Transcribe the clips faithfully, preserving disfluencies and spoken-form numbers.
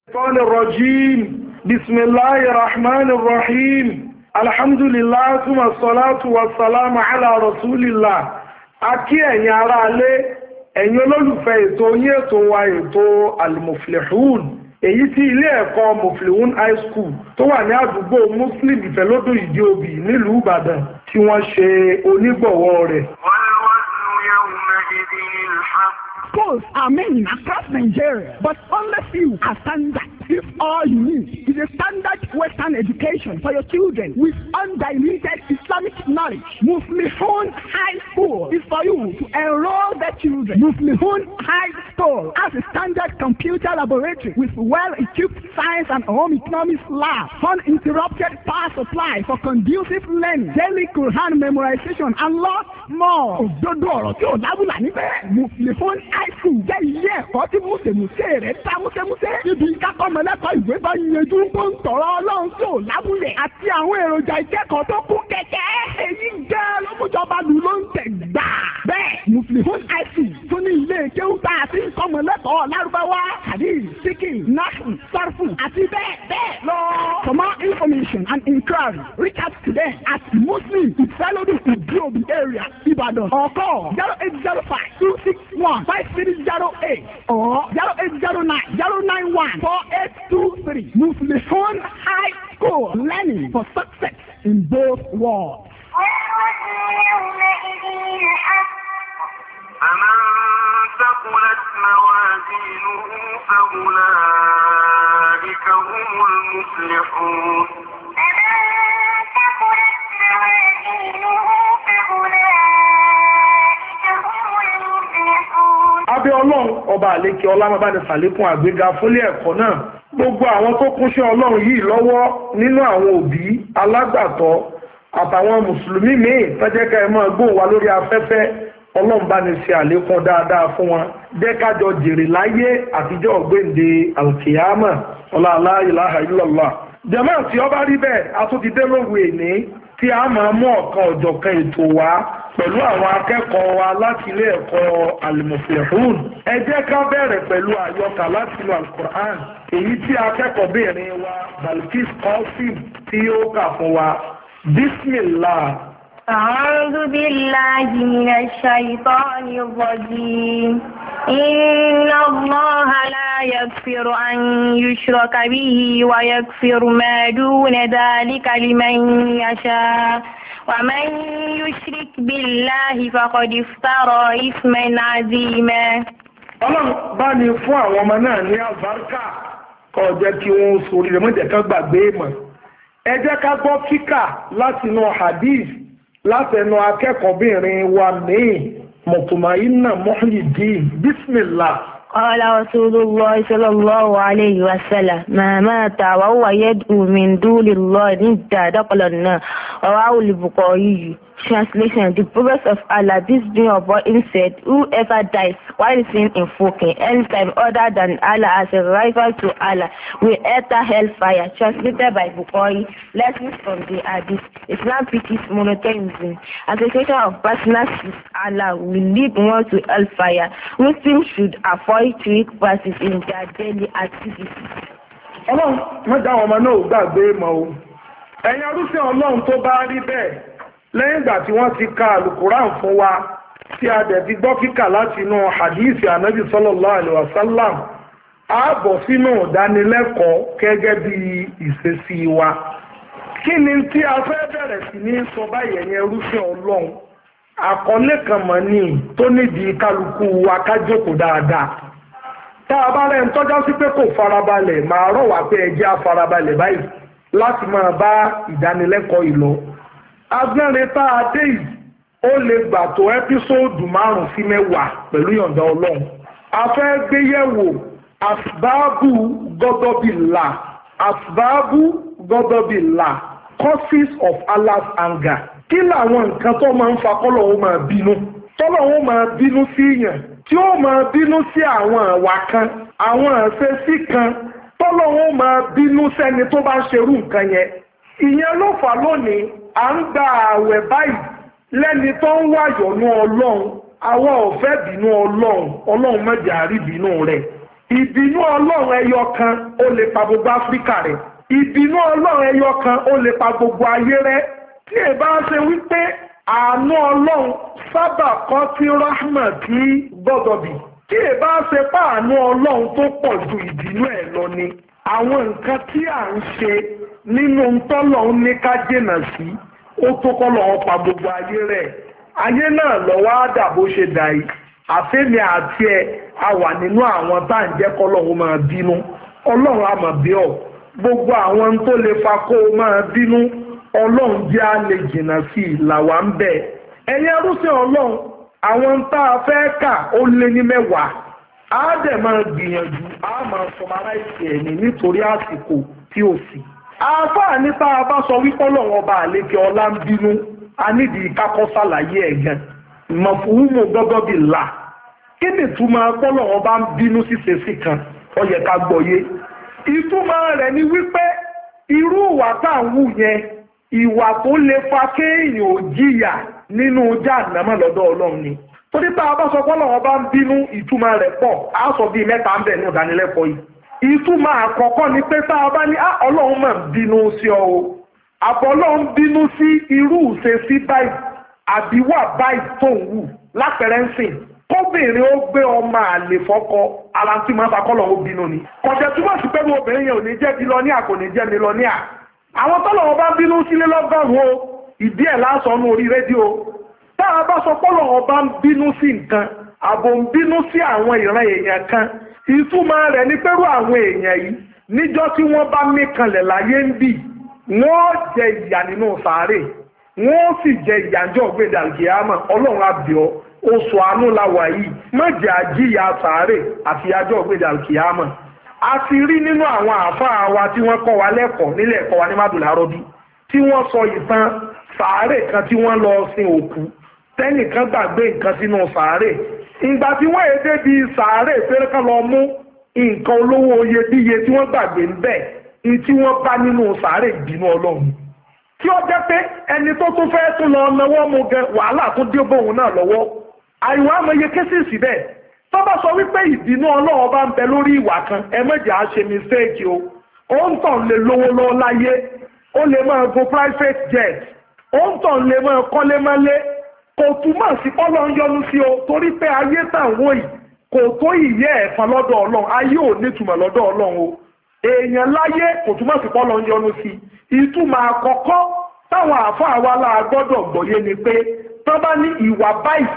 الشيطان الرجيم بسم الله الرحمن الرحيم الحمد لله ثم الصلاة والسلام على رسول الله akí ẹ̀yin ará ilé ẹ̀yin olólùfẹ́ ètò yín ètò wa ètò al-muflihun èyí tí ilé ẹ̀kọ́ muflihun high school tó wà ní àdúgbò muslim ìfẹ́lódò ìdí òbí nílùú ìbàdàn tí wọ́n ṣe onígbọ̀wọ́ rẹ̀. Schools are many across Nigeria, but only few are standard. If all you need is a standard Western education for your children with undiluted Islamic knowledge, Muflihun High School is for you to enroll their children. Muflihun High School has a standard computer laboratory with well-equipped science and home economics lab, uninterrupted power supply for conducive learning, daily Quran memorization, and lots more. Òdodo ọ̀rọ̀ tí ò lábùlà níbẹ̀. Muflihun High School jẹ́ ilé ẹ̀kọ́ tí múṣemúṣe rẹ̀ dá múṣemúṣe. Níbi ìkákọ́mọlẹ́kọ̀ọ́ ìwé bá yanjú tó ń tọ̀rọ̀ ọlọ́run tí ò lábùlẹ̀ àti àwọn èròjà ìkẹ́kọ̀ọ́ tó kún kẹ̀kẹ́. Èyí jẹ́ lọ́mújọba lù ló ń tẹ̀ gbà. Bẹ́ẹ̀ Muflihun High School tún ní ilé kéwúta àti ìkọ́mọlẹ́kọ̀ọ́ lárúbáwá hadith síkì náhù sárfù àti bẹ́ẹ̀ bẹ́ẹ̀ lọ. For more information and inquiry, reach out to them at Muslim Ìfẹ́lódù Ìdíòbí area Ìbàdàn or call zero eight zero five two six one five three zero eight or zero eight zero nine zero nine one four eight two three. Muflihun High School, learning for success in both worlds. فمن ثقلت موازينه فأولئك هم المفلحون فمن ثقلت موازينه فأولئك هم المفلحون. Abẹ́ Ọlọ́run ọba àlékè ọlámọbáni sàlékún àgbéga fúnlé ẹ̀kọ́ náà gbogbo àwọn tó kúnṣẹ́ Ọlọ́run yìí lọ́wọ́ nínú àwọn òbí alágbàtọ́ àtàwọn mùsùlùmí míì tọ́jẹ́ ká ẹ máa gbóhùn wa lórí afẹ́fẹ́ Ọlọ́run bá ní ṣe àlékún dáadáa fún wọn jẹ́ kájọ jèrè láyé àtijọ́ ọ̀gbẹ́ǹde alkiyama ọlá la ilaha illallah. jàmáà tí ó bá rí bẹ́ẹ̀ a tún ti dé lóru èní tí a máa mú ọ̀kan ọ̀jọ̀kan ètò wá pẹ̀lú àwọn akẹ́kọ̀ọ́ wa láti ilé ẹ̀kọ́ al-muflihun. ẹ jẹ́ ká bẹ̀rẹ̀ pẹ̀lú àyọkà láti inú al-Qur'an èyí tí akẹ́kọ̀ọ́bìnrin wa Balkis Qasim tí ó kà fún wa. Bismillah. أعوذ بالله من الشيطان الرجيم إن الله لا يغفر أن يشرك به ويغفر ما دون ذلك لمن يشاء ومن يشرك بالله فقد افترى إثما عظيما. Ọlọ́run bá ní fún àwọn ọmọ náà ní àbárkà kó jẹ́ kí wọ́n sórí rẹ̀ mọ́jẹ̀ ká gbàgbé mọ̀. Ẹ jẹ́ ká gbọ́ kíkà látinú hadith látẹnu akẹ́kọ̀ọ́bìnrin wa ní Mutmainna Muhyiddin. Bismillah. قال رسول الله صلى الله عليه وسلم ما مات وهو يدعو من دون الله ندا دخل النار. رواه البخاري. Translation: The Prophet of Allah, peace be upon him, said, whoever dies while sin invoking anytime other than Allah as a rival to Allah will enter hellfire. Translated by Bukhari. Lessons from the Hadith. Islam teaches monotheism. Association of partners with Allah will lead one to hellfire. Muslims should avoid trick practice in their daily activities. Ọlọ́run mẹ́ta ọmọ náà ò gbàgbé mọ́ o. Ẹ̀yin arúfẹ́ Ọlọ́run tó bá rí bẹ́ẹ̀ lẹ́yìn ìgbà tí wọ́n ti ka alukuran fún wa tí a dẹ̀ ti gbọ́ kíkà láti inú hadith anabi sallallahu alaihi wasallam a bọ̀ sínú ìdánilẹ́kọ̀ọ́ gẹ́gẹ́ bí ìṣesí wa. Kí ni tí a fẹ́ bẹ̀rẹ̀ sí ní sọ báyìí ẹ̀yin arúfẹ́ Ọlọ́run? Àkọlé kan mọ̀ ní tó nídìí kálukú wa ká jókòó dáadáa. Tá a bá rẹ̀ ń tọ́já sí pé kò farabalẹ̀ máa rọ̀ wá pé ẹ jẹ́ á farabalẹ̀ báyìí láti máa bá ìdánilẹ́kọ̀ọ́ ìlọ. Agbẹ́rin tá a dé yìí ó lè gbà tó ẹ́písòdù márùn-ún sí mẹ́wàá pẹ̀lú yọ̀ǹda Ọlọ́run. A fẹ́ gbé yẹ̀wò asbáàbù gọ́dọ̀bìlà asbáàbù gọ́dọ̀bìlà causes of Allah's anger. Kí làwọn nǹkan tó máa ń fa kọ́lọ̀ ó máa bínú? Tọ́lọ̀ ó máa bínú sí yàn tí ó máa bínú sí àwọn àwa kan àwọn àṣesí kan tọ́lọ̀ ó máa bínú sẹ́ni tó bá ń ṣerú nǹkan yẹn. Ìyẹn ló fà lónìí à ń gba ààwẹ̀ báyìí lẹ́ni tó ń wáyọ̀nú Ọlọ́run àwọn ò fẹ́ bínú Ọlọ́run Ọlọ́run má jẹ́ á rí bínú rẹ̀. ìbínú ọlọ́run ẹyọ kan ó lè pa gbogbo áfíríkà rẹ̀ ìbínú ọlọ́run ẹyọ kan ó lè pa gbogbo ayé rẹ̀ tí ẹ bá ṣe wípé àánú ọlọ́run sábà kọ́ sí rahmati gbọ́dọ̀bì tí ẹ bá ṣe pa àánú ọlọ́run tó pọ̀ ju ìbínú ẹ̀ lọ ni àwọn nǹkan tí à ń ṣe nínú tọ́lọ́run ní ká jìnà sí ó tó kọ́ lọ́wọ́ pa gbogbo ayé rẹ̀ ayé náà lọ́wọ́ á dà bó ṣe dà yìí àfẹ́mi àti ẹ̀ a wà nínú àwọn tá à ń jẹ́ kọ́lọ́run máa bínú ọlọ́run á máa bí ọ gbogbo àwọn tó lè fa kó o máa bínú ọlọ́run jẹ́ á lè jìnnà sí i làwa ń bẹ̀ ẹ̀yin ẹrúsìn ọlọ́run àwọn tá a fẹ́ kà ó lé ní mẹ́wàá á dẹ̀ máa gbìyànjú á máa sọmaráìsì ẹ̀mí nítorí àsìkò tí ó sì. àáfàá ní tá a bá sọ wípé ọlọ́run ọba àlejò ọlá ń bínú a nídìí kákọ́ sàlàyé ẹ̀ gan mọ̀fúnmù gbọ́dọ̀ bí là kí ni ìtumọ̀ ọlọ́run ọba ń bínú ṣíṣe sí kan ó yẹ ká gbọ́yé ìtumọ̀ rẹ̀ ni wípé irú ìwà tá à ń wù yẹn ìwà tó lè fa kéèyàn ò jìyà nínú jahannama lọ́dọ̀ ọlọ́run ni torí tá a bá sọ pé ọlọ́run bá ń bínú ìtumọ̀ rẹ̀ pọ̀ á sọ bíi mẹ́ta ń bẹ̀ ní ìdánilẹ́kọ̀ọ́ yìí ìtumọ̀ àkọ́kọ́ ni pé tá a bá ní ọlọ́run máa ń bínú sí ọ o àbọ̀ ọlọ́run bínú sí irú ìṣesí báyìí àbí wà báyìí tó ń wù lápẹ̀rẹ̀ ń sìn kóbìnrin ó gbé ọmọ àlè fọ́kọ ara tí máa bá kọ́lọ̀ ó bínú ni kọ̀jẹ̀ túmọ̀ sí pé obìnrin yẹn ò ní jẹ́ bílọ́níà kò ní jẹ́ mílọ́níà àwọn tọ́lọ̀ wọn bá bínú sílé lọ́gọ́rùn-ún o ìdí ẹ̀ lásán ní orí rédíò tá a bá sọ pọ́lọ̀ wọn bá ń bínú sí nǹkan àbò ń bínú sí àwọn ìran èèyàn kan ìtumọ̀ rẹ̀ ní pẹ̀lú àwọn èèyàn yìí níjọ́ tí wọ́n bá mí kanlẹ̀ láyé ń bì wọ́n jẹ ìyà nínú sàárè wọ́n sì jẹ ìyànjọ́ ògbédà àlùkìyámà ọlọ́run àbíọ́ oṣù àánú la wà yìí mọ̀jẹ̀ àjíyà sàárè àti àjọ ògbédà àlùkìyámà a ti rí nínú àwọn àáfàá wa tí wọ́n kọ́ wa lẹ́kọ̀ọ́ nílẹ̀ ẹ̀kọ́ wa ní mádùlárọ́bí tí wọ́n sọ ìtàn sàárè kan tí wọ́n lọ sin òkú tẹ́nìkan gbàgbé nǹkan sínú sàárè ìgbà tí wọ́n èdè bí sàárè fẹ́rẹ́ kan lọ mú nǹkan olówó iyebíye tí wọ́n gbàgbé ń bẹ̀ tí wọ́n bá nínú sàárè ìbínú ọlọ́run tí ó jẹ́ pé ẹni tó tún fẹ́ tún lọ náwó mú gẹ wàhálà tó dé bóun náà lọ́wọ́ àìwá amòye kéṣìṣì bẹ́ẹ̀ tó bá sọ wípé ìbínú ọlọ́run bá ń bẹ lórí ìwà kan ẹ mẹ́jẹ̀ á ṣe mistake o ó ń tàn lè lówó lọ́wọ́ láyé ó lè máa go private jet ó ń tàn lè máa kọ́lé mọ́lé kò túmọ̀ sí pọ́lọ́ ń yọnu sí o torí pé ayé tàwọn yìí kò tó ìyẹ́ ẹ̀fọn lọ́dọ̀ ọlọ́run ayé ò nítumọ̀ lọ́dọ̀ ọlọ́run o èèyàn láyé kò túmọ̀ sí pọ́lọ́ ń yọnu sí ìtumọ̀ àkọ́kọ́ táwọn àáfàá wa la gbọ́dọ̀ gbọ́yé ni pé tó bá ní ìwà báyìí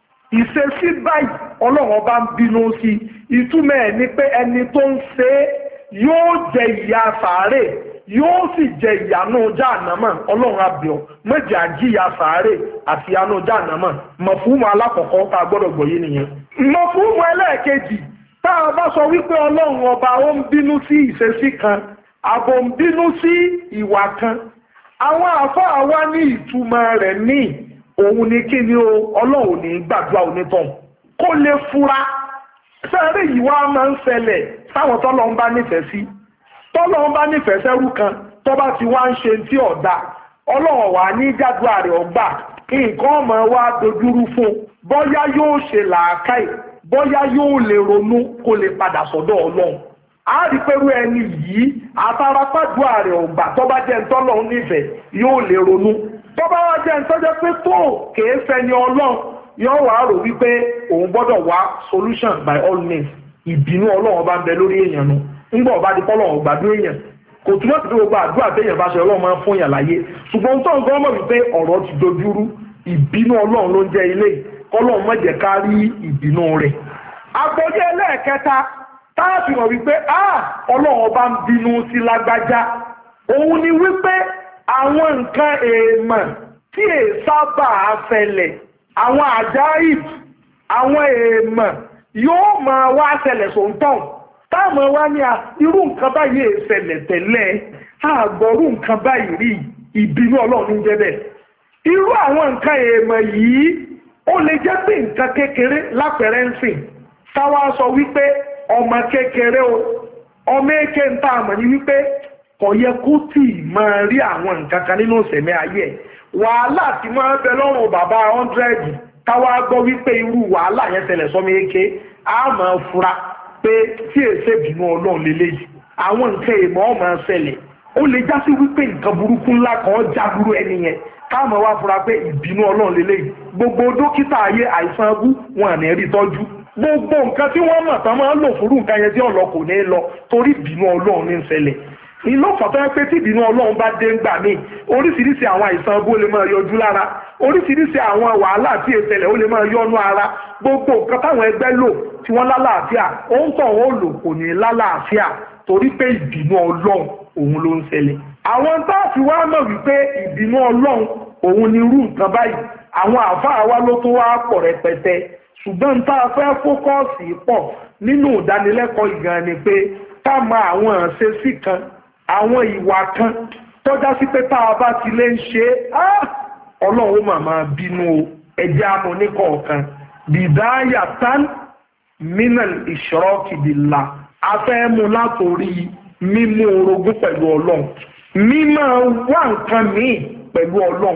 ìṣesí báyìí ọlọ́run bá ń bínú sí ìtumọ̀ ẹ̀ ni pé ẹni tó ń ṣe é yóò jẹ ìyà sàárè yóò sì jẹ ìyànú jahannama ọlọ́run àbíọ́ méjì àjíyà sàárè àti ìyànú jahannama mọ̀fúnmù alákọ̀ọ́kọ́ tá a gbọ́dọ̀ gbọ́yé nìyẹn. mọ̀fúnmù ẹlẹ́ẹ̀kejì tá a bá sọ wípé ọlọ́run ọba ó ń bínú sí ìṣesí kan àbò ń bínú sí ìwà kan àwọn àfáà wa ní ìtumọ̀ rẹ̀ ní òun ni kí ni o ọlọ́run ní gbàdúrà onítàn kó lè fura sẹ́ẹ̀rẹ́ yìí wá máa ń ṣẹlẹ̀ sáwọn tọ́lọ́run bá nífẹ̀ẹ́ sí tọ́lọ́run bá nífẹ̀ẹ́ sẹ́rú kan tó bá ti wá ń ṣe tí ọ̀dà ọlọ́run wà ní gbàdúrà rẹ̀ ọgbà nǹkan ọmọ wa dojúrú fún bóyá yóò ṣe làákàì bóyá yóò lè ronú kó lè padà sọ́dọ̀ ọlọ́run a rí pẹ̀lú ẹni yìí àtàràpàdúrà rẹ̀ ọgbà tó bá jẹ́ ntọ́lọ́run nífẹ̀ẹ́ yóò lè ronú tó bá wá jẹ́ ntọ́jẹ́ pé tó kèé fẹ́ni ọlọ́run yóò wá rò wípé òun gbọ́dọ̀ wá solution by all means ìbínú ọlọ́run bá ń bẹ lórí èèyàn nu ńgbọ́ ọba di pọ́lọ́run gbàdúrà èèyàn kò túmọ̀ sí gbogbo àdúrà téèyàn bá ṣe ọlọ́run máa ń fún yàn láyé ṣùgbọ́n tó ń gbọ́ mọ̀ wípé ọ̀rọ̀ ti dojúrú ìbínú ọlọ́run ló ń jẹ́ ilé kọ́lọ́run má jẹ́ ká rí ìbínú rẹ̀. àgbọ̀jẹ́ ẹlẹ́ẹ̀kẹta táàfì mọ̀ wípé ah ọlọ́run bá ń bínú sí lágbájá òun ni wípé àwọn nǹkan èèmọ̀ tí è sábà ṣẹlẹ̀ àwọn àjáìb àwọn èèmọ̀ yóò máa wá ṣẹlẹ̀ sóńtàn táwọn wá ní irú nǹkan báyìí ṣẹlẹ̀ tẹ́lẹ̀ àgbọ̀rú nǹkan báyìí rí ìbínú ọlọ́run ń jẹ́ bẹ́ẹ̀ irú àwọn nǹkan èèmọ̀ yìí ó lè jẹ́ pé nǹkan kékeré lápẹ̀rẹ̀ ń sìn táwa sọ wípé ọmọ kékeré o ọmọ èké ń tà àmọ̀ ní wípé kò yẹ kó tì máa rí àwọn nǹkan kan nínú ìṣẹ̀mí ayé ẹ̀ wàhálà tí máa ń bẹ lọ́rùn bàbá hundred táwa gbọ́ wípé irú wàhálà yẹn tẹ̀lẹ̀ sọmọ èké á máa fura pé tí èsè bínú ọlọ́run lélẹ́yìí àwọn nǹkan èèmọ̀ ọmọ ṣẹlẹ̀ ó lè já sí wípé nǹkan burúkú ńlá kan jábúrú ẹni yẹn káàmọ̀ wá fura pé ìbínú ọlọ́run lélẹ́yìí gbogbo dókítà ayé àìsàn abú wọn àní rí tọ́jú gbogbo nǹkan tí wọ́n mọ̀ tán máa ń lò fúrú nǹkan yẹn tí ọ̀lọ́ kò ní lọ torí ìbínú ọlọ́run ní ń ṣẹlẹ̀ ìlú fàtọ́ pé tí ìbínú ọlọ́run bá dé ńgbà míì oríṣiríṣi àwọn àìsàn abú ó lè máa yọjú lára oríṣiríṣi àwọn wàhálà tí ètẹlẹ̀ ó lè máa yọnu ara gbogbo nǹkan táwọn ẹgbẹ́ lò tí wọ́n lálàáfíà ó ń tàn ó lò kò ní lálàáfíà torí pé ìbínú ọlọ́run òun ló ń ṣẹlẹ̀ àwọn tá a fi wá mọ̀ wípé ìbínú ọlọ́run òun ni irú nǹkan báyìí àwọn àáfàá wa ló tó wá pọ̀ rẹpẹtẹ ṣùgbọ́n tá a fẹ́ fókọ́ọ̀sì pọ̀ nínú ìdánilẹ́kọ̀ọ́ ìgan ni pé ká mọ àwọn àṣesí kan àwọn ìwà kan tọ́já sí pé tá a bá ti lè ń ṣe é ọlọ́run mà máa bínú ẹ̀jẹ̀ amúnikọ̀ọ̀kan bìdáyà tán minal ìṣọ́rọ́kì billah afẹ́ mú látòrí mímú orogún pẹ̀lú ọlọ́run mímọ́ wá nǹkan míì pẹ̀lú ọlọ́run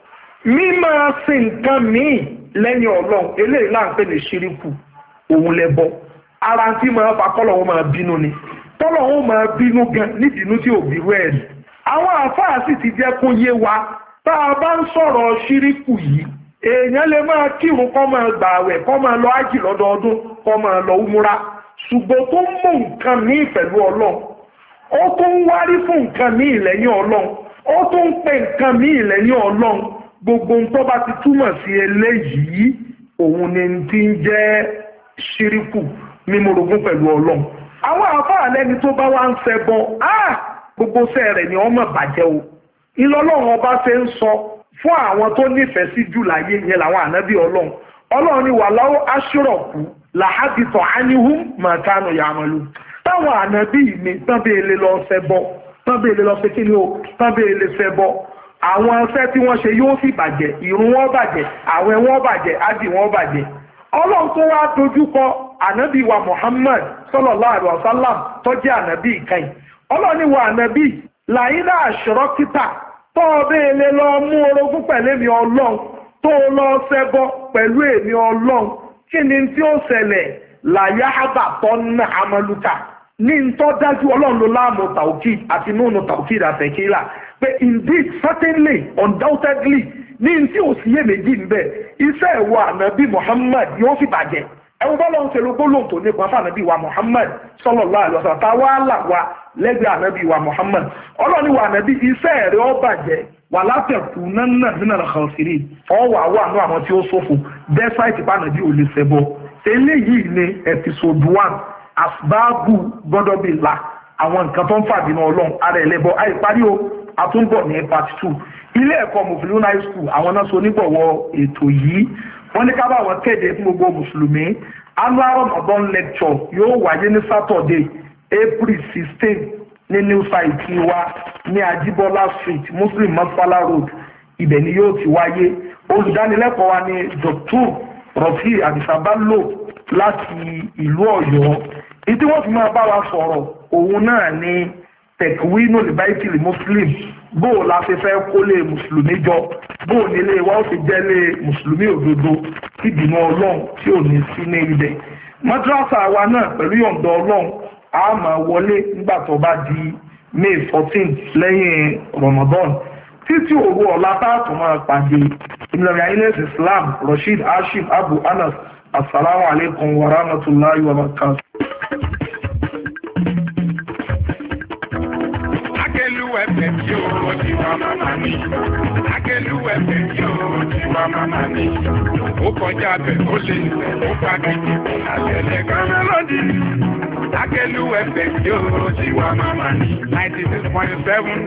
mímọ́ sí nǹkan míì lẹ́yìn ọlọ́run eléyìí là ń pè ní ṣíríkù òun lẹ́bọ ara tí máa fa kọ́lọ́run máa bínú ni kọ́lọ́run máa bínú gan nídìínú tí ò bírú ẹ̀ rí àwọn àfáà sì ti jẹ́ kó yé wa tá a bá ń sọ̀rọ̀ ṣíríkù yìí èèyàn lè máa kírun kó máa gbààwẹ̀ kó máa lọ ájì lọ́dọọdún kó máa lọ úmúra ṣùgbọ́n tó mú nǹkan míì pẹ̀lú ọlọ́run ó tó ń wárí fún nǹkan míì lẹ́yìn ọlọ́run ó tó ń pè nǹkan míì lẹ́yìn ọlọ́run gbogbo ń tó bá ti túmọ̀ sí eléyìí òun ni ti ń jẹ́ ṣíríkù mímúrogún pẹ̀lú ọlọ́run àwọn àfáà lẹ́ni tó bá wá ń ṣẹbọ gbogbo sẹ́ rẹ̀ ni wọ́n mọ̀ bàjẹ́ o ìlọ́lọ́run ọba ṣe ń sọ fún àwọn tó nífẹ̀ẹ́ sí jù láyé yẹn làwọn ànábì ọlọ́run ọlọ́run ni wàláwó aṣírọ̀kù làhábìtọ̀ ánihùn màkánù yàmọ̀lú táwọn ànábì mi tán bí ele lọ ṣẹbọ tán bí ele lọ ṣe kí ni o tán bí ele ṣẹbọ àwọn ọṣẹ́ tí wọ́n ṣe yóò sì bàjẹ́ ìrun wọn bàjẹ́ àwẹ̀ wọn bàjẹ́ ájì wọn bàjẹ́ ọlọ́run tó wá dojúkọ ànábì wa Muhammad sallallahu alaihi wasallam tó jẹ́ ànábì ìkẹyìn ọlọ́run ni wa ànábì làyínà àṣírọ́kítà tó ọbẹ̀ ilé lọ mú orogún pẹ̀lú èmi ọlọ́run tó lọ ṣẹbọ pẹ̀lú èmi ọlọ́run kí ni tí ó ṣẹlẹ̀ làyà àbàtọ́ ní amaluka ní tó dájú ọlọ́run ló láàmú tàùkì àti nínú tàùkì àtẹ̀kílà pé indeed certainly undoubtedly ní tí ò sí iyèméjì ń bẹ iṣẹ́ ìwọ ànábì Muhammad yóò fi bàjẹ́ ẹ̀wọ̀n bá lọ́n ṣe ló gbólóhùn tó nípa fún ànábì wa Muhammad sallallahu alaihi wasallam táwa là wa lẹ́gbẹ̀ẹ́ ànábì wa Muhammad ọlọ́ni wa ànábì iṣẹ́ rẹ̀ ó bàjẹ́ wà látẹ̀kù nánà nínú àkànṣírí ọwọ́ àwọn àánú àwọn tí ó ṣòfò despite ìpànàbí ò lè ṣẹbọ eléyìí ni episode one asbáàbù gbọ́dọ̀ bí la àwọn nǹkan tó ń fàbínú ọlọ́run ara ẹ̀lẹ́bọ àìparí o àtúnbọ̀ ní part two ilé ẹ̀kọ́ mufilun high school àwọn náà so onígbọ̀wọ́ ètò yìí wọ́n ní ká bá wọn kéde fún gbogbo mùsùlùmí annual Ramadan lecture yóò wáyé ní Saturday April sixteen ní new site wa ní Ajibola street Muslim Masfala road ibẹ̀ ni yóò ti wáyé olùdánilẹ́kọ̀ọ́ wa ní Doctor Rafi Adisabalo láti ìlú Ọ̀yọ́ ìdí wọ́n fi máa bá wa sọ̀rọ̀ òun náà ní tẹ̀kíwínú lìbáìtìlì Muslim bóò la ṣe fẹ́ kólé mùsùlùmí jọ bóò nílé wa ó ti jẹ́lé mùsùlùmí òdodo tí ìdùnnú ọlọ́run tí ò ní sí ní ibẹ̀ madrasa wa náà pẹ̀lú yọ̀ǹda ọlọ́run a máa wọlé nígbà tó bá di May fourteen lẹ́yìn Ramadan títí òru ọ̀la táàtù máa pàdé ìmìlẹ̀ ayélujára Islam Rasheed Hashim Abu Anas assalamu alaikum wa rahmatullahi wa barakatuh. Akẹ́lúwẹ̀fẹ̀ tí ó ti wá màmá mi. Akẹ́lúwẹ̀fẹ̀ tí ó ti wá màmá mi. Ó kọjá bẹ̀ ó lè ó pàdé àtẹ̀lẹ̀ kámẹ́lọ́dì. Akẹ́lúwẹ̀fẹ̀ tí ó ti wá màmá mi. ninety six point seven